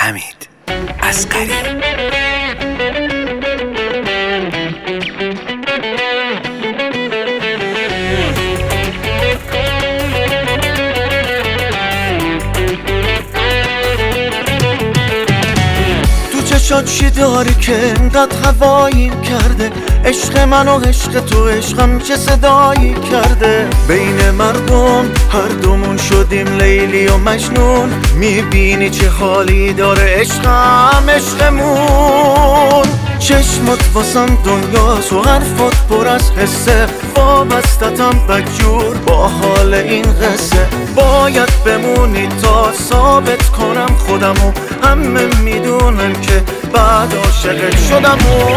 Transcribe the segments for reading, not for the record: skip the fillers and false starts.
حمید اصغری. چشات چی داری که انقدر هواییم کرده؟ عشق من و عشق تو، عشقم چه صدایی کرده؟ بین مردم هر دومون شدیم لیلی و مجنون. میبینی چه حالی داره عشقم، عشقمون. چشمت واسم دنیاست و حرفات پر از حسه، وابستتم بدجور با حال این قصه. باید بمونی تا ثابت کنم خودمو، همه میدونن که بعد عاشقت شدم.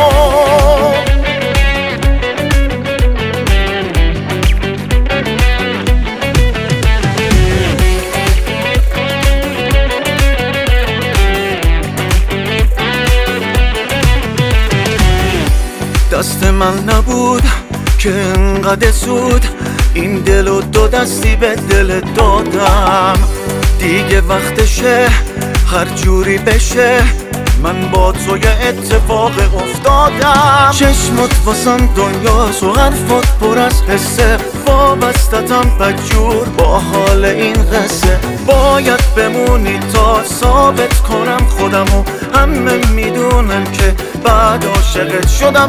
دست من نبود که انقدر زود این دل و دو دستی به دل دادم. دیگه وقتشه هر جوری بشه، من با تو یه اتفاق افتادم. چشمت واسم دنیاست و حرفات پر از حسه، وابستتم بدجور با حال این قصه. باید بمونی تا ثابت کنم خودمو، همه میدونن که بعد عاشقت شدم.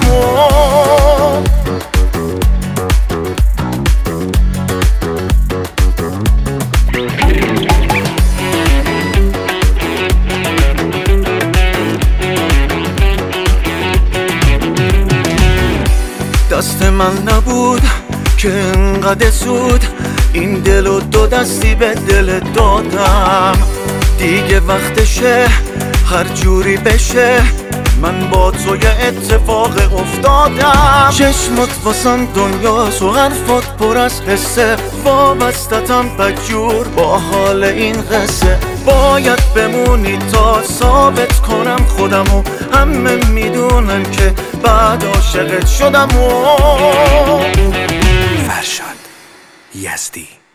دست من نبود که انقدر زود این دل و دو دستی به دل دادم. دیگه وقتشه هر جوری بشه، من با تو یه اتفاق افتادم. چشمت واسم دنیاست و حرفات پر از حسه، وابستتم بدجور با حال این قصه. باید بمونی تا ثابت کنم خودمو، همه میدونن که بعد عاشقت شدم. فرشاد یزدی.